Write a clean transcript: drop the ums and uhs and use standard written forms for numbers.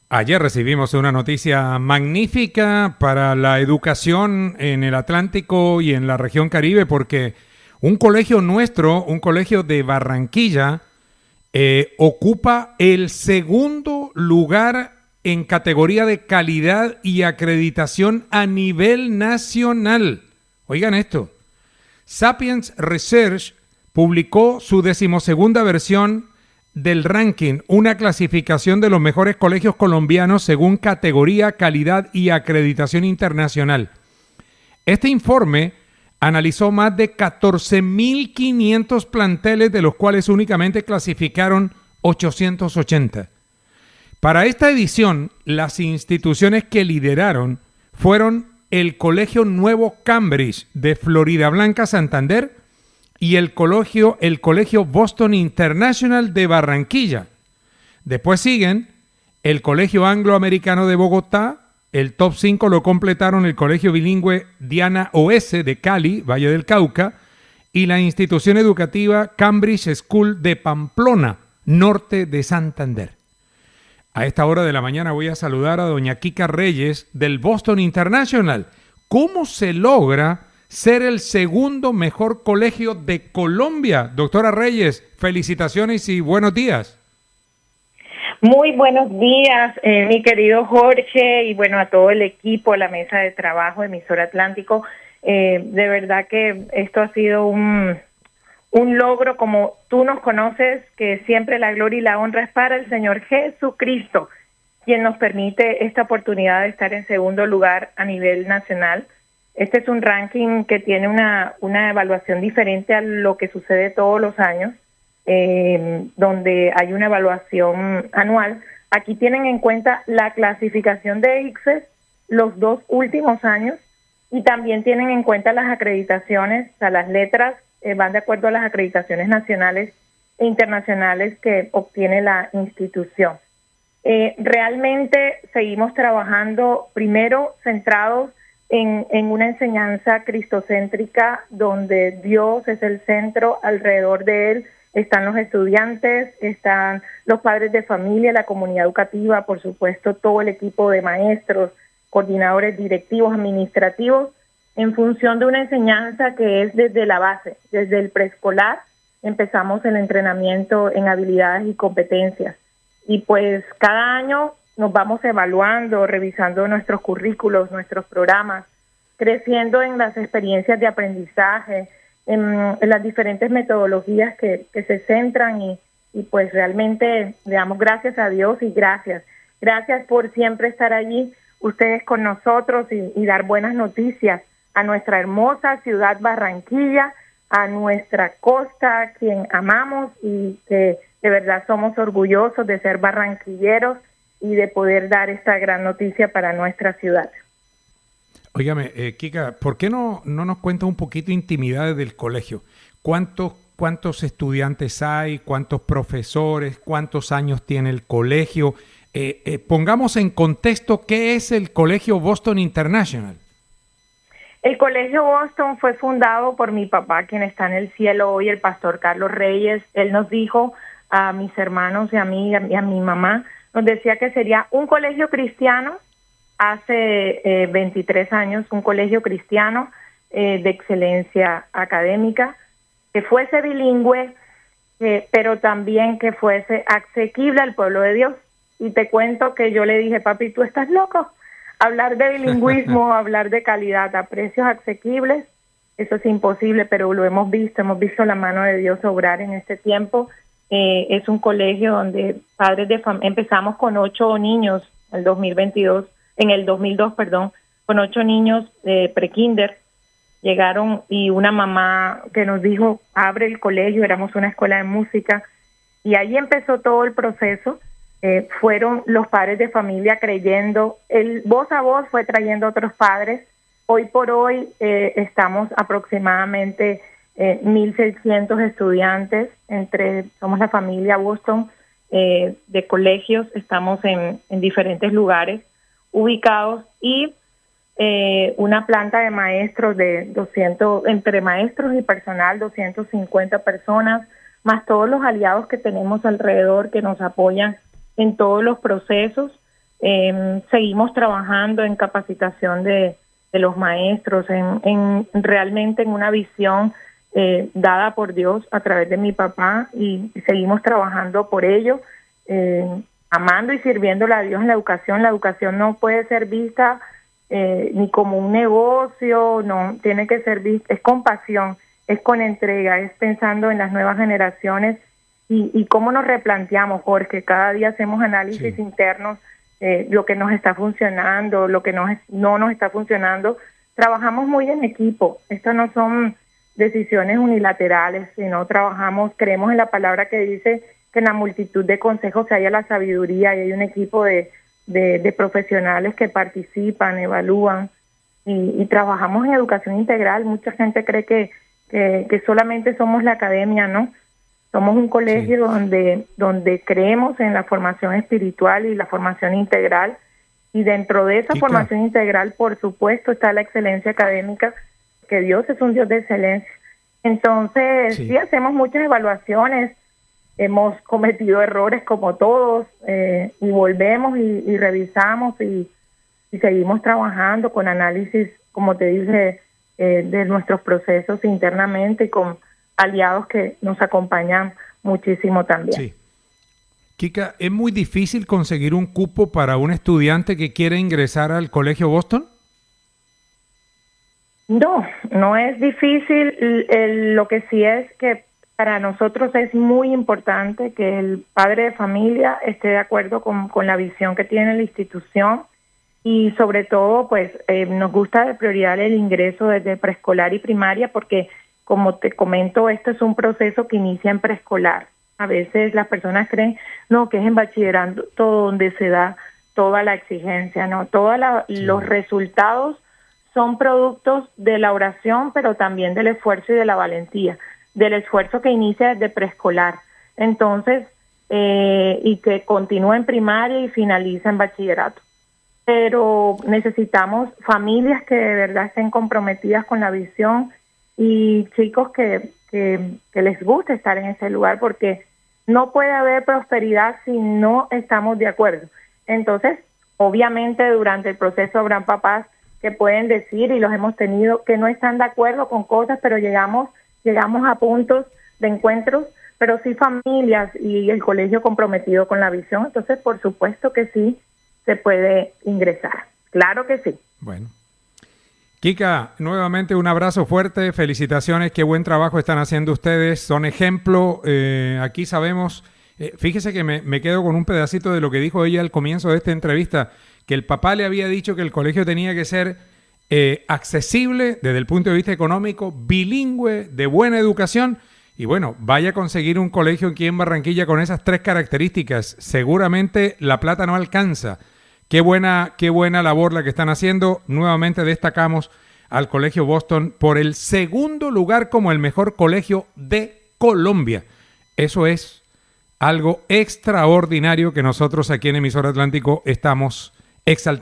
Ayer recibimos una noticia magnífica para la educación en el Atlántico y en la región Caribe, porque un colegio nuestro, un colegio de Barranquilla, ocupa el segundo lugar en categoría de calidad y acreditación a nivel nacional. Oigan esto, Sapiens Research publicó su 12ª versión del ranking, una clasificación de los mejores colegios colombianos según categoría, calidad y acreditación internacional. Este informe analizó más de 14.500 planteles, de los cuales únicamente clasificaron 880. Para esta edición, las instituciones que lideraron fueron el Colegio Nuevo Cambridge de Floridablanca, Santander, y el colegio Boston International de Barranquilla. Después siguen el Colegio Angloamericano de Bogotá. El top 5 lo completaron el Colegio Bilingüe Diana Oese de Cali, Valle del Cauca, y la institución educativa Cambridge School de Pamplona, norte de Santander. A esta hora de la mañana voy a saludar a doña Kika Reyes del Boston International. ¿Cómo se logra ser el segundo mejor colegio de Colombia? Doctora Reyes, felicitaciones y buenos días. Muy buenos días, mi querido Jorge, y bueno, a todo el equipo, a la mesa de trabajo de Emisora Atlántico. De verdad que esto ha sido un logro, como tú nos conoces, que siempre la gloria y la honra es para el Señor Jesucristo, quien nos permite esta oportunidad de estar en segundo lugar a nivel nacional. Este es un ranking que tiene una evaluación diferente a lo que sucede todos los años, donde hay una evaluación anual. Aquí tienen en cuenta la clasificación de ICFES los 2 últimos años, y también tienen en cuenta las acreditaciones. O sea, las letras van de acuerdo a las acreditaciones nacionales e internacionales que obtiene la institución. Realmente seguimos trabajando primero centrados en una enseñanza cristocéntrica, donde Dios es el centro. Alrededor de él están los estudiantes, están los padres de familia, la comunidad educativa, por supuesto, todo el equipo de maestros, coordinadores directivos, administrativos, en función de una enseñanza que es desde la base, desde el preescolar. Empezamos el entrenamiento en habilidades y competencias, y pues cada año nos vamos evaluando, revisando nuestros currículos, nuestros programas, creciendo en las experiencias de aprendizaje, en las diferentes metodologías que se centran, y pues realmente le damos gracias a Dios y gracias por siempre estar allí ustedes con nosotros y dar buenas noticias a nuestra hermosa ciudad Barranquilla, a nuestra costa, quien amamos y que de verdad somos orgullosos de ser barranquilleros y de poder dar esta gran noticia para nuestra ciudad. Óigame, Kika, ¿por qué no nos cuenta un poquito intimidades del colegio? ¿Cuántos estudiantes hay? ¿Cuántos profesores? ¿Cuántos años tiene el colegio? Pongamos en contexto qué es el Colegio Boston International. El Colegio Boston fue fundado por mi papá, quien está en el cielo hoy, el pastor Carlos Reyes. Él nos dijo a mis hermanos y a mí y a mi mamá, nos decía que sería un colegio cristiano hace 23 años, un colegio cristiano de excelencia académica, que fuese bilingüe, pero también que fuese asequible al pueblo de Dios. Y te cuento que yo le dije, papi, ¿tú estás loco? Hablar de bilingüismo, hablar de calidad a precios asequibles, eso es imposible, pero lo hemos visto la mano de Dios obrar en este tiempo. Es un colegio donde padres de familia, empezamos con 8 niños en el 2002, con 8 niños de prekinder. Llegaron, y una mamá que nos dijo, abre el colegio, éramos una escuela de música, y ahí empezó todo el proceso. Fueron los padres de familia creyendo, el voz a voz fue trayendo a otros padres. Hoy por hoy estamos aproximadamente 1.600 estudiantes, somos la familia Boston de colegios, estamos en diferentes lugares ubicados, y una planta de maestros de 200, entre maestros y personal, 250 personas, más todos los aliados que tenemos alrededor que nos apoyan en todos los procesos. Seguimos trabajando en capacitación de los maestros, realmente en una visión dada por Dios a través de mi papá, y seguimos trabajando por ello, amando y sirviéndole a Dios en la educación. La educación no puede ser vista ni como un negocio, no, tiene que ser vista, es con pasión, es con entrega, es pensando en las nuevas generaciones y cómo nos replanteamos, porque cada día hacemos análisis internos, lo que nos está funcionando, lo que no nos está funcionando. Trabajamos muy en equipo, estas no son decisiones unilaterales, sino creemos en la palabra que dice que en la multitud de consejos se halla la sabiduría, y hay un equipo de profesionales que participan, evalúan y trabajamos en educación integral. Mucha gente cree que solamente somos la academia, ¿no? Somos un colegio donde creemos en la formación espiritual y la formación integral, y dentro de esa formación integral, por supuesto, está la excelencia académica, que Dios es un Dios de excelencia. Entonces, sí hacemos muchas evaluaciones, hemos cometido errores como todos, y volvemos y revisamos y seguimos trabajando con análisis, como te dije, de nuestros procesos internamente, y con aliados que nos acompañan muchísimo también. Sí. Kika, ¿es muy difícil conseguir un cupo para un estudiante que quiere ingresar al Colegio Boston? No es difícil. Lo que sí es que para nosotros es muy importante que el padre de familia esté de acuerdo con la visión que tiene la institución, y sobre todo pues nos gusta de prioridad el ingreso desde preescolar y primaria, porque como te comento, esto es un proceso que inicia en preescolar. A veces las personas creen que es en bachillerato donde se da toda la exigencia, ¿no? Los resultados son productos de la oración, pero también del esfuerzo y de la valentía, del esfuerzo que inicia desde preescolar. Entonces, y que continúa en primaria y finaliza en bachillerato. Pero necesitamos familias que de verdad estén comprometidas con la visión, y chicos que les guste estar en ese lugar, porque no puede haber prosperidad si no estamos de acuerdo. Entonces, obviamente durante el proceso habrán papás que pueden decir, y los hemos tenido, que no están de acuerdo con cosas, pero llegamos a puntos de encuentros, pero sí familias y el colegio comprometido con la visión. Entonces, por supuesto que sí se puede ingresar. Claro que sí. Bueno. Kika, nuevamente un abrazo fuerte, felicitaciones, qué buen trabajo están haciendo ustedes, son ejemplo, aquí sabemos, fíjese que me quedo con un pedacito de lo que dijo ella al comienzo de esta entrevista, que el papá le había dicho que el colegio tenía que ser accesible desde el punto de vista económico, bilingüe, de buena educación, y bueno, vaya a conseguir un colegio aquí en Barranquilla con esas 3 características, seguramente la plata no alcanza. Qué buena labor la que están haciendo. Nuevamente destacamos al Colegio Boston por el 2º lugar como el mejor colegio de Colombia. Eso es algo extraordinario que nosotros aquí en Emisora Atlántico estamos exaltando.